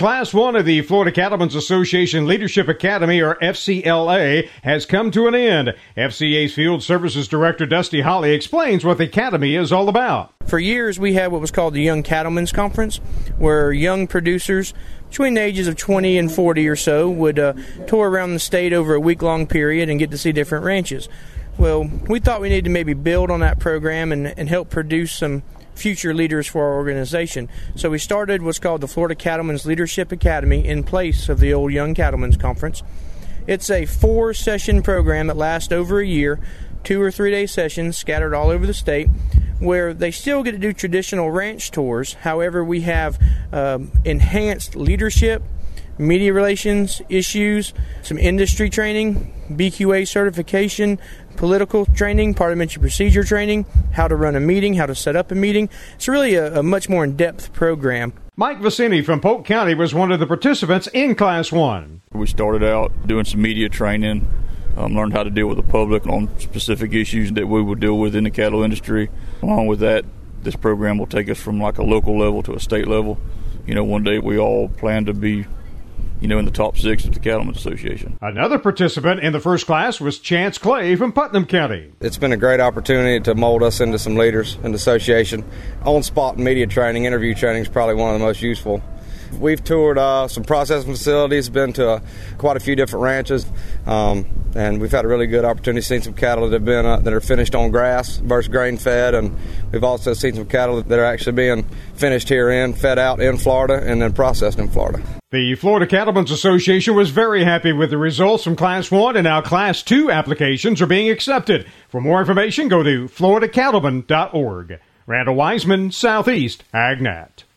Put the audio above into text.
Class 1 of the Florida Cattlemen's Association Leadership Academy, or FCLA, has come to an end. FCA's Field Services Director Dusty Holly explains what the Academy is all about. For years, we had what was called the Young Cattlemen's Conference, where young producers between the ages of 20 and 40 or so would tour around the state over a week-long period and get to see different ranches. Well, we thought we needed to maybe build on that program and help produce some future leaders for our organization. So we started what's called the Florida Cattlemen's Leadership Academy in place of the old Young Cattlemen's Conference. It's a 4-session program that lasts over a year, 2 or 3 day sessions scattered all over the state, where they still get to do traditional ranch tours. However, we have enhanced leadership, media relations issues, some industry training, BQA certification, political training, parliamentary procedure training, how to run a meeting, how to set up a meeting. It's really a much more in-depth program. Mike Vicini from Polk County was one of the participants in Class 1. We started out doing some media training, learned how to deal with the public on specific issues that we would deal with in the cattle industry. Along with that, this program will take us from like a local level to a state level. One day we all plan to be in the top 6 of the Cattlemen's Association. Another participant in the first class was Chance Clay from Putnam County. It's been a great opportunity to mold us into some leaders in the association. On-spot media training, interview training is probably one of the most useful. We've toured some processing facilities, been to quite a few different ranches, and we've had a really good opportunity seeing some cattle that have been that are finished on grass versus grain-fed, and we've also seen some cattle that are actually being finished here fed out in Florida and then processed in Florida. The Florida Cattlemen's Association was very happy with the results from Class 1, and now Class 2 applications are being accepted. For more information, go to floridacattlemen.org. Randall Wiseman, Southeast AgNet.